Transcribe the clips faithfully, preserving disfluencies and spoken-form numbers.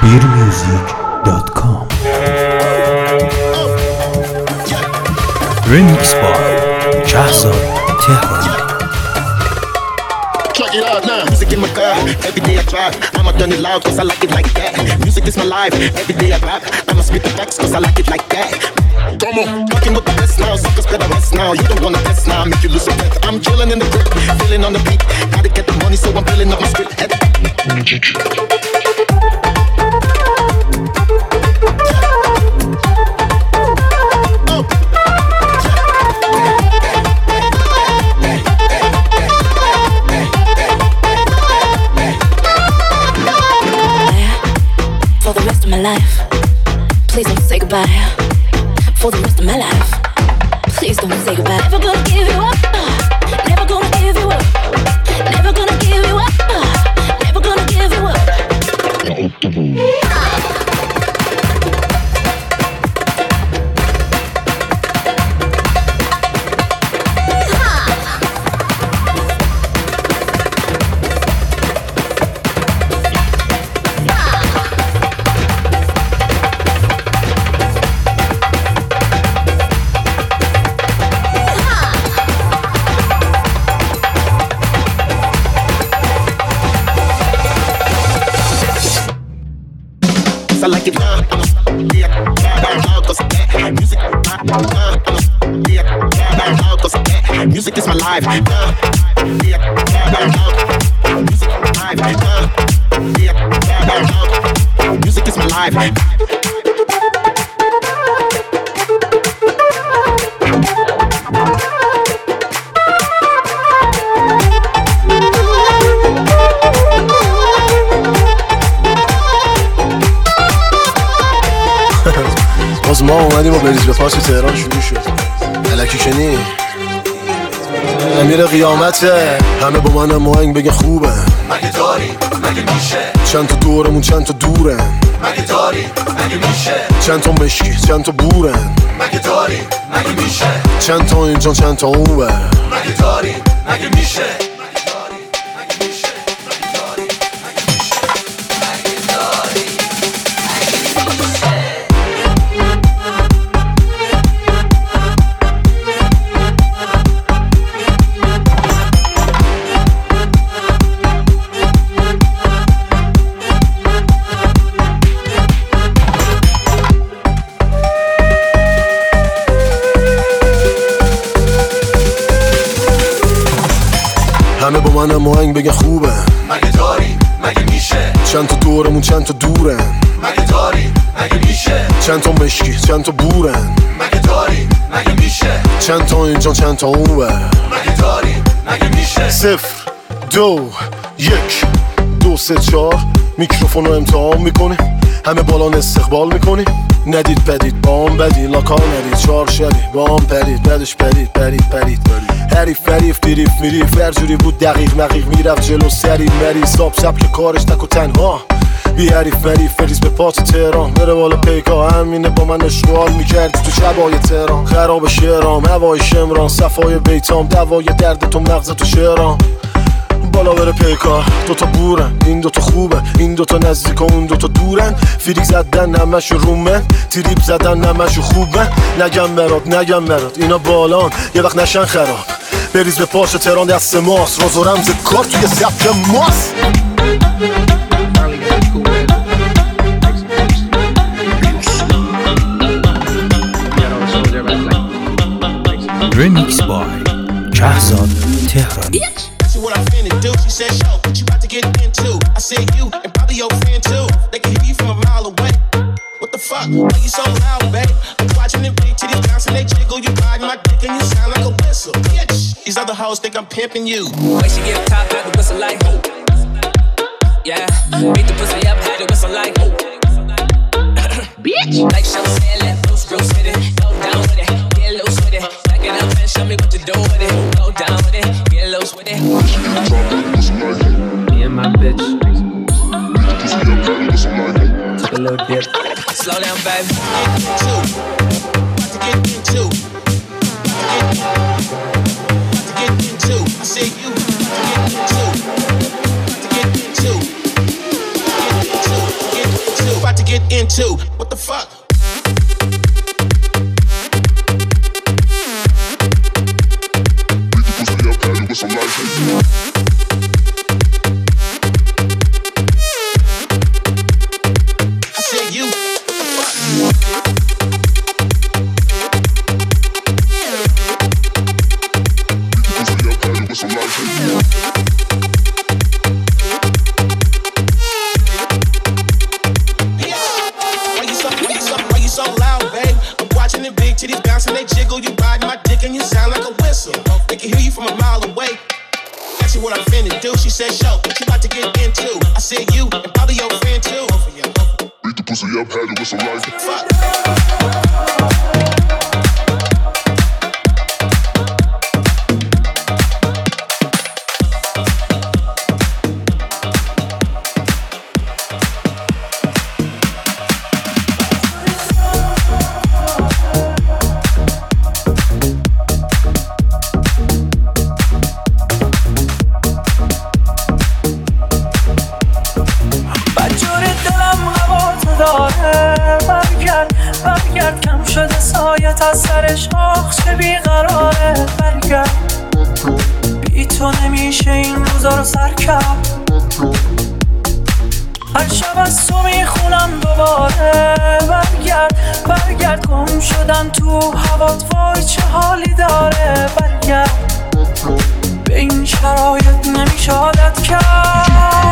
بیر میوزیک دات کام Remix by Shahzad Tehran. Check it out now. Music in my car, every day I drive. I'ma turn it loud cause I like it like that. Music is my life, every day I rap. I'ma spit the facts cause I like it like that. Come on, fucking with the best now. Suckers better rest now. You don't wanna test now, make you lose your breath. I'm chilling in the grip, feeling on the beat. Gotta get the money so I'm filling up my script. My life, please don't say goodbye. For the rest of my life, please don't say goodbye. Never gonna give you up. Never gonna give you up. Never gonna give you up. Never gonna give you up. I like it now. Yeah, loud cause that music. Yeah, loud cause that music is my life. Yeah, loud music live. Yeah, loud music is my life. باز ما اومدیم و بریز به پاس تهران شروع شد. الکی شنی امیر قیامته، همه با من ماهنگ بگه خوبه. مگه داری مگه میشه؟ چند تا دورمون چند تا دورن. مگه داری مگه میشه؟ چند تا مشکی چند تا بورن. مگه داری مگه میشه؟ چند تا اینجا چند تا اونور. مگه داری مگه میشه؟ همه با من ماهنگ بگه خوبه. مگه داری مگه میشه؟ چند تا دورمون چند تا دورن. مگه داری مگه میشه؟ چند تا مشکی چند تا بورن. مگه داری مگه میشه؟ چند تا اینجا چند تا اونور. مگه داری مگه میشه؟ صفر دو یک دو سه چهار میکروفون رو امتحان میکنی، همه بالان استقبال میکنی. ندید بدید با هم بدی لاکار ندید چار شدی با هم پرید بدش پرید پرید پرید حریف فریف دیریف میریف هر جوری بود دقیق مقیق میرفت جلو سری مری ساب سب که کارش تک و تنها بی حریف فریف فریز به پات تهران بره بالا پیکا همینه با من اشغال میکردی تو شبای تهران. خراب شعرام هوای شمران صفای بیتام دوای درد تو مغز تو شعرام بالا بره پیکار. دوتا بورن این دوتا خوبه این دوتا نزدیک و اون دوتا دورن. فریک زدن نمشو رومن تریپ زدن نمشو خوبه. نگم برات نگم برات اینا بالان یه وقت نشن خراب. بریز به پاش تهران دست ماست راز و رمز کار توی سبک ماست. Remix by Shahzad Tehran. What I'm finna do, she said, show what you about to get into. I said, you and probably your friend too. They can hear you from a mile away. What the fuck? Why you so loud, babe? I'm watching them big titties bouncing, they jiggle. You riding my dick and you sound like a whistle. Bitch, these other hoes think I'm pimping you. Way she get top, had the whistle like ho. Yeah, beat the pussy up, had the whistle like ho. Bitch, like Show said, let loose, gross with it. Go down with it, get loose with it. Back it up and show me what to do with it. Go down with it, get loose with it. Me and my bitch took a little dip. Slow down, baby. About to get into. About to get into. I said you. About to get into. About to get into. Get into. Get into. get into. What the fuck? I said you. What the fuck? She said, show, what you about to get into? I said, you, and probably your friend too. Beat the pussy up, had it with some life. Fuck. تا سر شاخ چه بیقراره برگرد بی تو نمیشه این روزا رو سر کرد هر شب از تو میخونم دوباره برگرد برگرد گم شدم تو هوات وای چه حالی داره برگرد به این شرایط نمیشه عادت کرد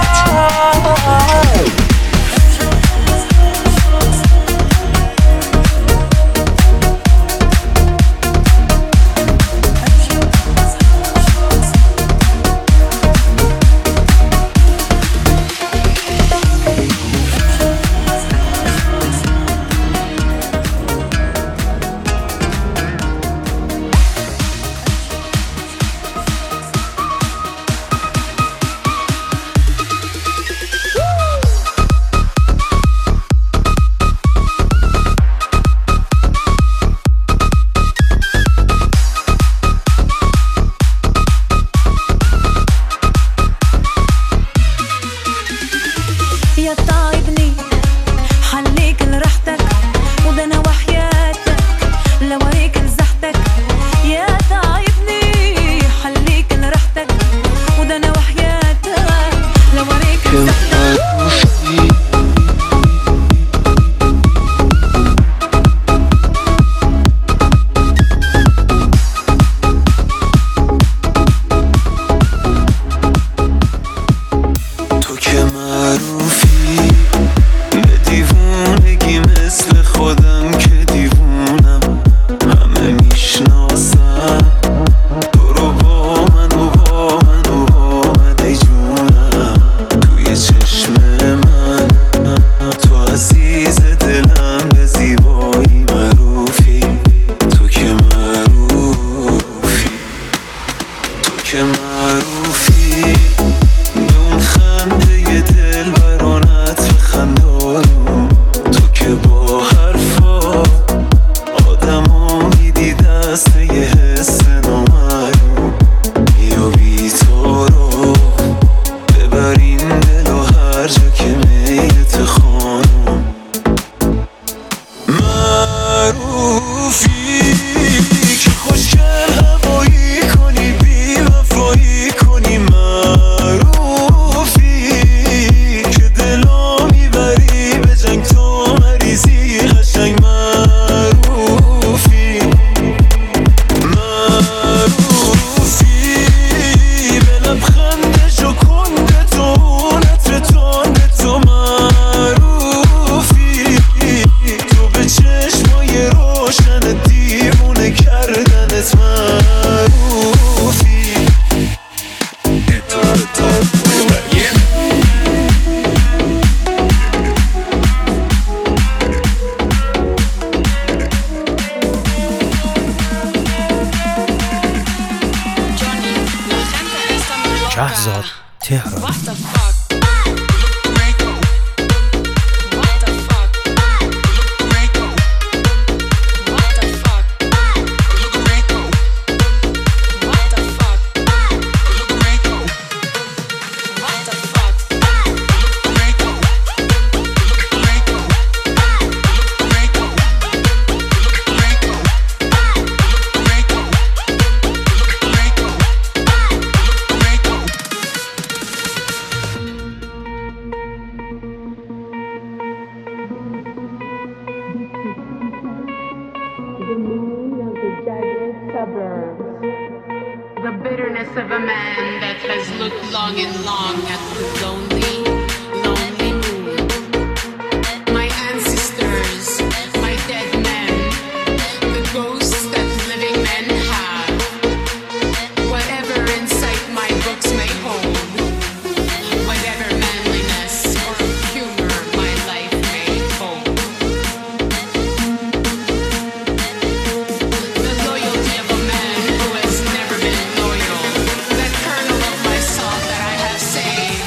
شهزاد تهران. sadness of a man that has looked long and long at the lonely, lonely moon. My ancestors, my dead men, the ghosts that living men have. Whatever insight my books may hold, whatever manliness or humor my life may hold. The loyalty of a man who has never been loyal, that kernel of my soul that I have saved.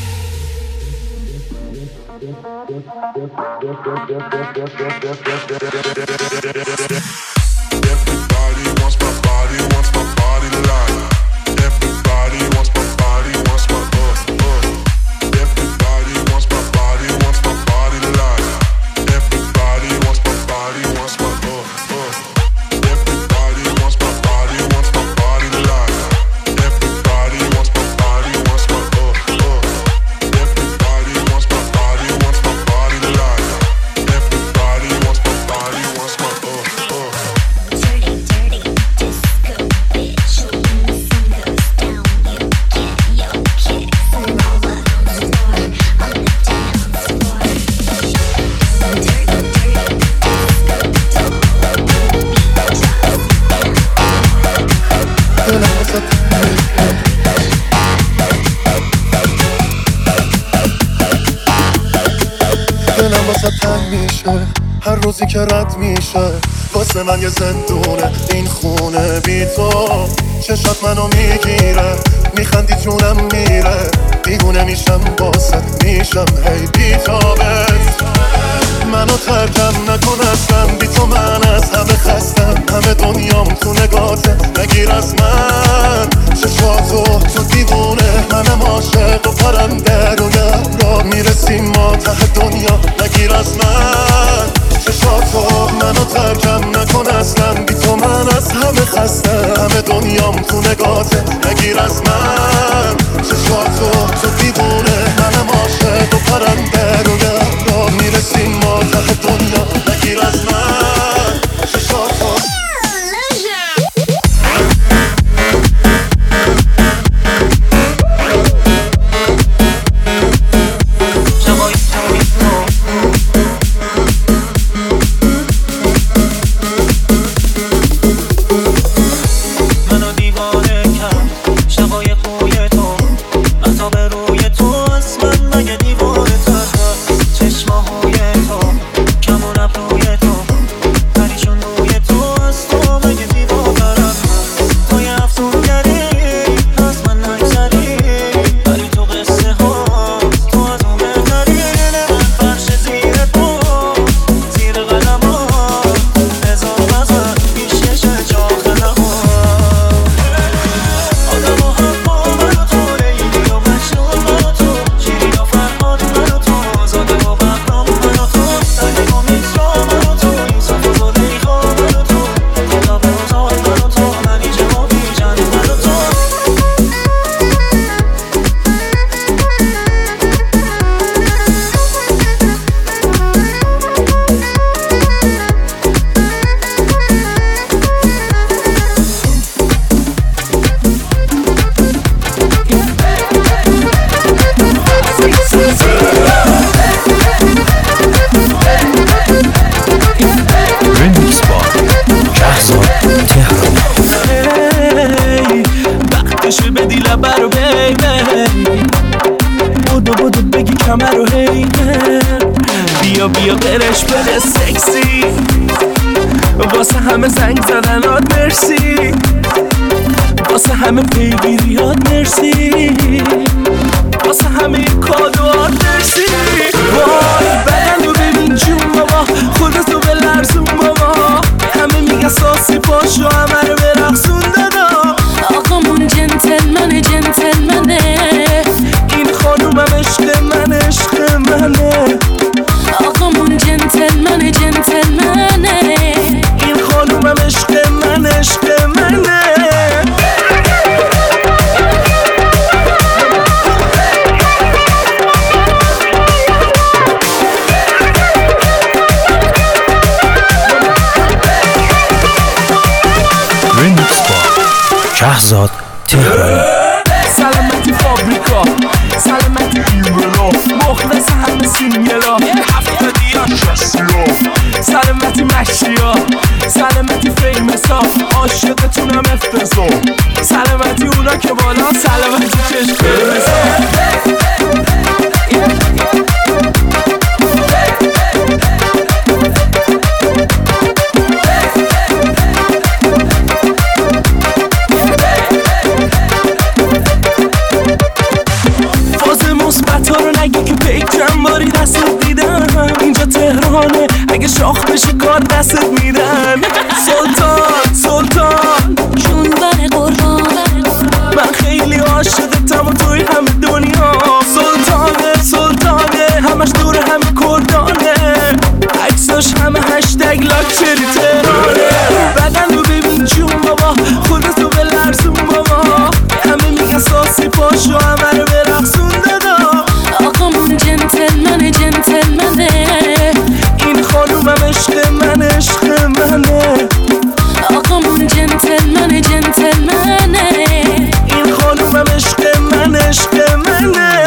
Everybody wants my body, wants my body like. Everybody wants my body, wants my uh uh. Everybody wants my body, wants my body like. Everybody wants my body, wants my uh uh. Everybody wants my body, wants my body like. Everybody wants my body, wants my uh uh. Everybody wants my body, wants my body like. Everybody wants my body, wants my uh uh. Dirty, dirty disco bitch. When the sun goes down, you get your kicks and roll up the floor on the dance floor. Dirty, dirty disco doll. دلم واسه دلم واسه تنگ میشه هر روزی که رد میشه. واسه من یه زندونه این خونه بی تو. چشات منو میگیره میخندی جونم میره. دیوونه میشم واسه میشم هی بی تابت. منو ترکم نکن اصلا بی تو من از همه خستم. همه دنیام تو نگاته نگیر از من چشاتو تو دیوونه. منم عاشق و پرنده روی را میرسیم ما ته دنیا نگیر از من چشاتو. منو ترکم نکن اصلا بی تو من از همه خستم. همه دنیام تو نگاته نگیر از من چشاتو تو دیوونه. منم عاشق و پرنده روی را میرسیم ما ته دنیا نگیر از من چشاتو. منو دیوانه کرد شبای خوی تو. عطا به روی تو از من مگه دیوانه تر هست. چشماهای تو کمون ابروی تو پریشون روی تو از تو مگه دیوانه هست. تو یه افسونگری از من نگذری ولی تو قصه ها تو از اون بهتری. من فرش زیر تو زیر قلم ها هزار مزن پیشش جا خلم ها. آدم و حق با من و تو لیلی و مجنون من و تو. شیرین و فرهاد من و تو. زاده و بهرام من و تو. سعید و میترا من و تو. یوسف و زلیخا من و تو. خدا و زاد من و تو. منیژه و بیژن من و تو. Remix با شهزاد تهرانی. ای وقتشه بدی لبه رو بیبی. بودو بودو بگی کمر رو هیمه. بیا بیا برش بده سکسی. واسه همه زنگ زدنات مرسی. واسه همه پیگیریات مرسی. واسه همه کادوات مرسی. وای بدن رو ببین جون بابا. خودتو به لرزون بابا. همه میگن ساسی پاشو همه رو برقصون دادا. آقامون جنتلمنه جنتلمنه. این خانومم عشق من عشق منه. آقامون جنتلمنه جنتلمنه. این خانومم عشق من عشق منه. Remix با شهزاد تهران. سلامتی فابریکا، سلامتی ایملا، مخلص همه سینگلا، هفتادیا شستیا، سلامتی مشیا، سلامتی فیمسا، عاشقتونم افتضا، سلامتی اونا که بالا، سلامتی چشم قرمزا. اگه شاخ بشی کار دستت میدن. سلطان سلطان جون بر قربان، من خیلی عاشقتم و توی همه دنیا. سلطانه سلطانه همش دور همه کردانه، عکساش همه هشتگ لاکچری تهرانه. بدن رو ببین جون بابا، خودتو به لرزون بابا، همه میگن ساسی پاشو همه رو برقصون دادا. آقامون جنتلمنه جنتلمنه، این خانومم عشق من عشق منه. آقامون جنتلمنه جنتلمنه، این خانومم عشق من عشق منه.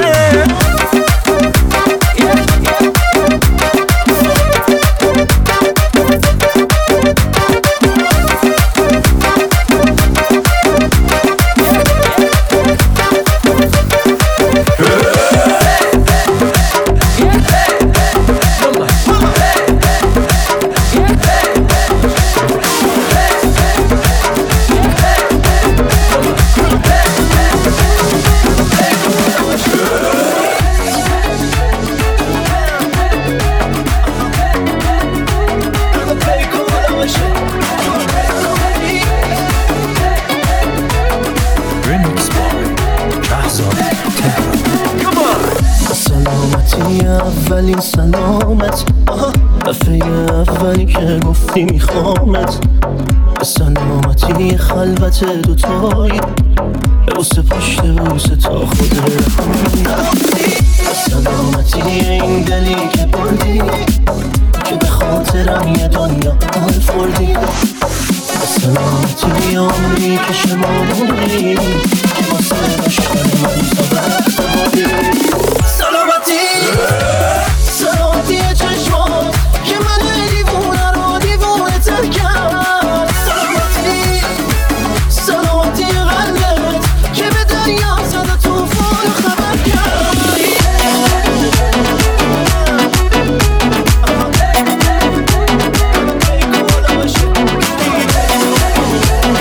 Remix by Shahzad Tehran. سلامتی اولین سلامت، دفعه اولی که گفتی میخوامت. به سلامتی خلوت دوتایی، بوسه پشت بوسه تا خود رفتی. به سلامتی این دلی که بردی، که به خاطرم یه دنیا حال فردی. به سلامتی عمری که شما بودی، که واسه عشق من تا وقت بودی. سلامتی سلامتی چشمات که من دیوونه رو دیوونه تر کرد. سلامتی سلامتی قلبت که به دریا زد توفان خبر کرد.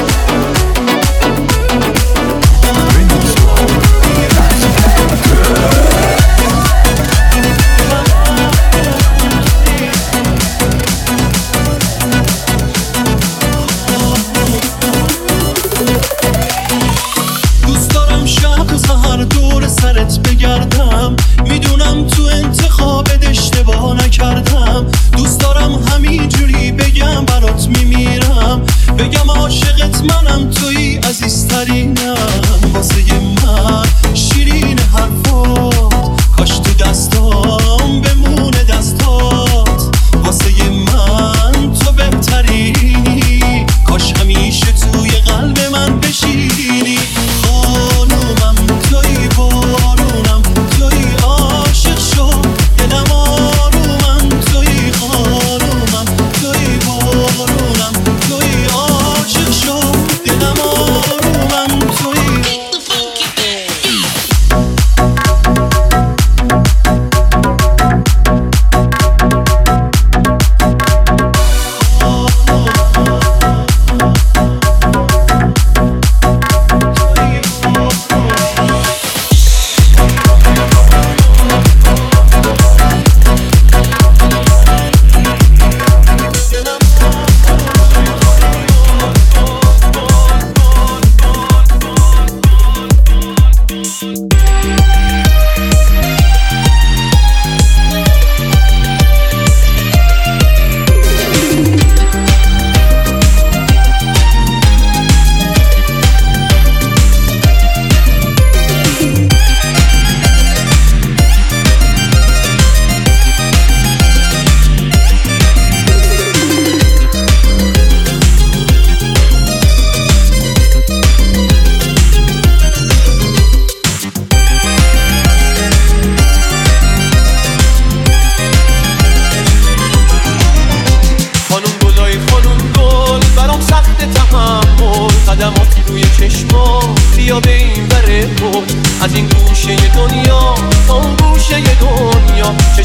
Remix by Shahzad Tehran.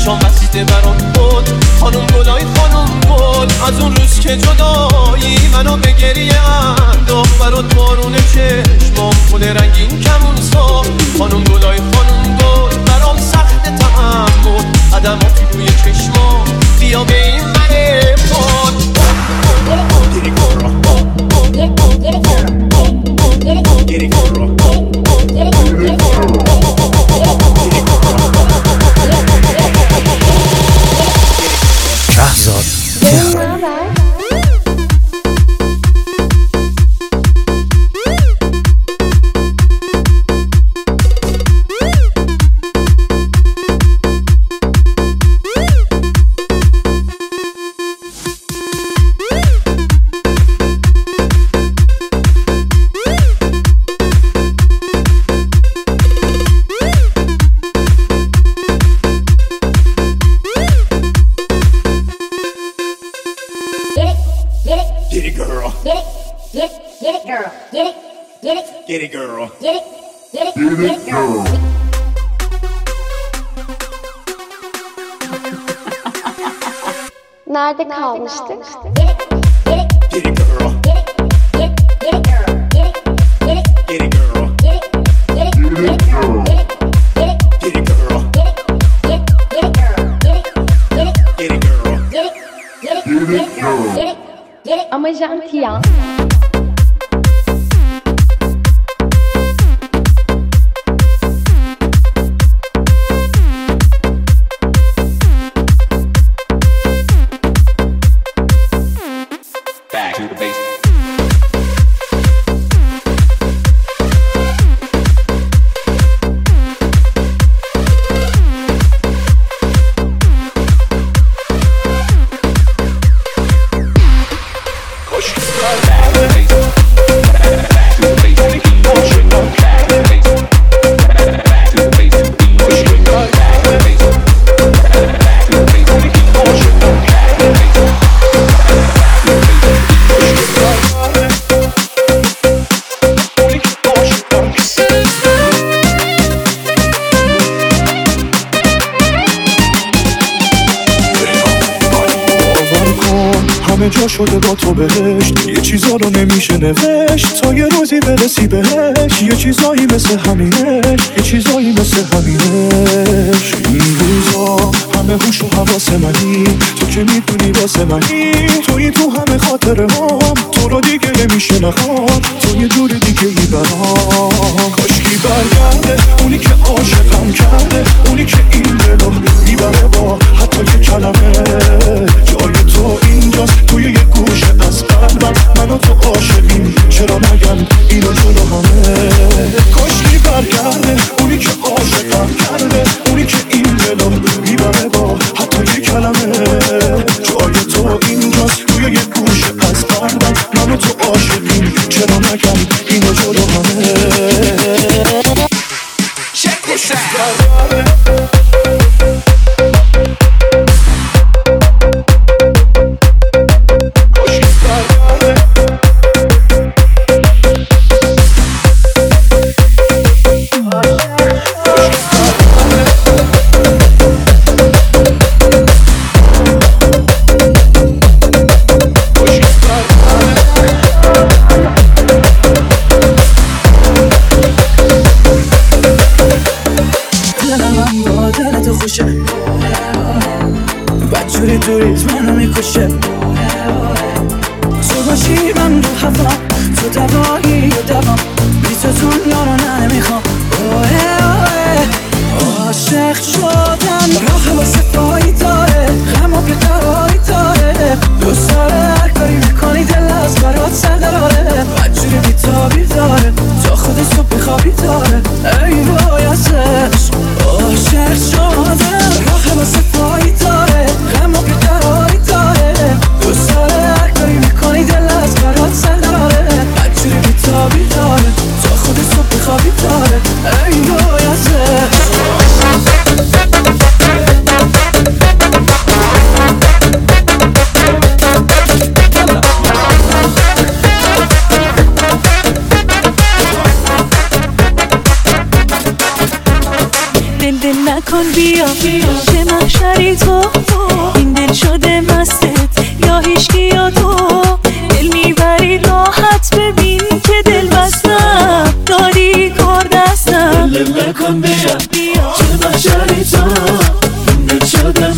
چشام بسته برات بود خانم گلای خانم گل از اون روز که جدایی منو به گریه انداخت برات بارون چشمام گل رنگین کمون سا خانم گلای خانم گل برام سخت تحمل قدماتی توی چشمام بیا به این منه پاد گیری گل را گیری گل را شهزاد تهران Get it, girl. Get it, get it, get it, girl. Nerede kalmıştık? Get it, girl. Get it, get it, girl. Get it, get it, girl. Get it, get it, get it, girl. Get it, girl. Get it, get it, girl. Get it, get it, girl. Get it, get it, get it, girl. Get it, get it. Ama jantiya. جا شده با تو بهشت یه چیزا رو نمیشه نوشت تا یه روزی برسی بهش یه چیزایی مثل همینش یه چیزایی مثل همینش این روزا همه هوش و حواس منی تو که میدونی واسه منی توی تو همه خاطره هم تو رو دیگه نمیشه نخواد تو یه جور دیگه ای برام کاشکی برگرده اونی که عاشقم کرده اونی که این دلو میبره با حتی یه کلمه جای تو اینجاست توی یه گوشه از قلبم من و تو عاشقیم چرا نگم اینو جلو همه کاشکی برگرده اونی که عاشقم کرده اونی که این دلو میبره با حتی یه کلمه جای تو اینجاست توی یه گوشه از قلبم من و تو عاشقیم چرا نگم اینو جلو همه Check this out. بدجوری دوریت منو میکشه تو باشی من رو هوا تو دوایی و دوام بی تو دنیا رو نه نمیخوام عاشق شدم راه واسه پایی داره غم و بیقراری داره دوست داره هر کاری میکنی دل از برات سر داره بدجوری بیتابی داره تا خود صبح بخوابی داره ای وای ازش عاشق شدم راه واسه پایی داره غم و بیقراری داره دوست داره هر کاری میکنی دل از برات سر داره بدجوری بیتابی داره تا خود صبح بخوابی داره ای وای ازش دل دل نکن بیا چه محشری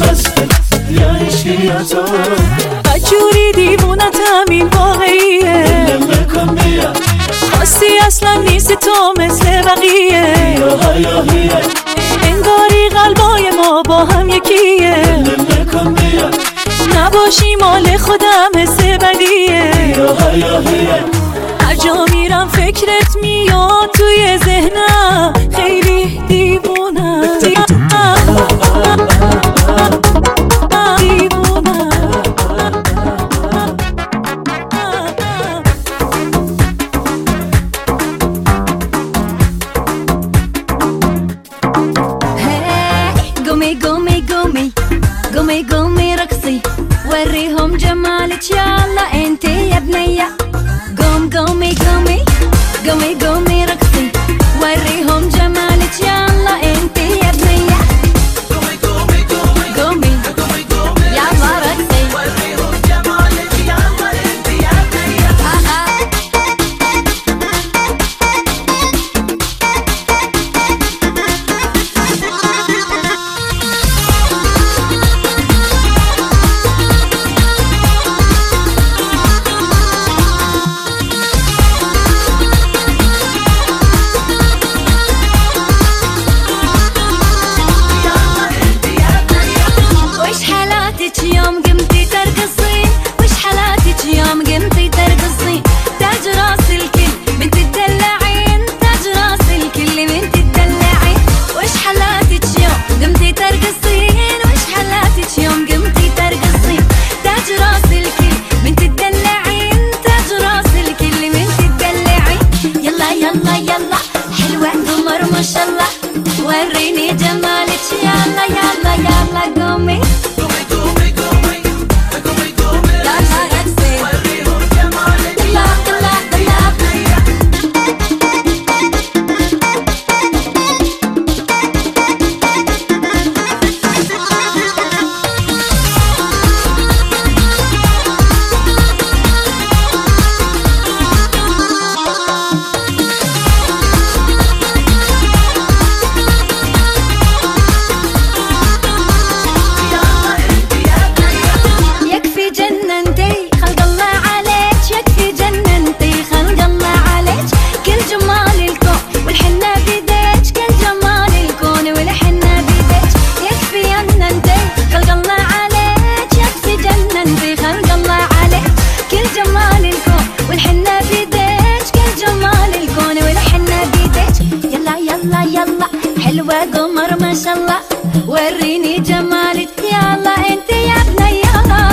بسته یا عشقیتا بجوری دیوونتم این واقعیه دلم کن بیا خواستی اصلا نیست تو مثل بقیه یا حیاهیه انگاری قلبای ما با هم یکیه دلم کن بیا نباشی مال خودم حس بدیه یا حیاهیه هر جا میرم فکرت میاد توی ذهنم خیلی دیوونم قومي قومي قومي قومي قومي رقصي وريهم جمالك يلا انت يا بنية قوم قومي قومي قومي قومي رقصي وريهم جمالك يلا انت يا بنية قومي قومي قومي قومي قومي قومي يلا رقصي وريهم جمالك يلا انت يا بنية وش حالاتك يوم قمتي ترقصين وش حالاتك يوم قمتي ترقصين تاج راس الكل بنت تدلعين تاج راس الكل بنت تدلعين وش حالاتك يوم قمتي ترقصين وش حالاتك يوم قمتي ترقصين تاج راس الكل بنت تدلعين تاج راس الكل بنت تدلعين يلا يلا يلا حلوة قمر ما شاء الله وريني جمالك يلا يلا يلا قومي يكفي جننتي خلق الله عليك يكفي جننتي خلق الله عليك كل جمال الكون والحنة بيديك كل جمال الكون والحنة بيديك يكفي جننتي خلق الله عليك يكفي جننتي خلق الله عليك كل جمال الكون والحنة بيديك كل جمال الكون والحنة بيديك يلا يلا يلا حلوة قمر ما شاء الله وريني جمالك يلا انت يا بنية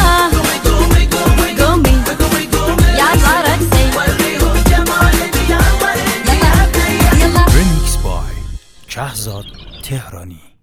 قومي يلا رقصي وريهم جمالك يلا يلا Remix by شهزاد تهرانی.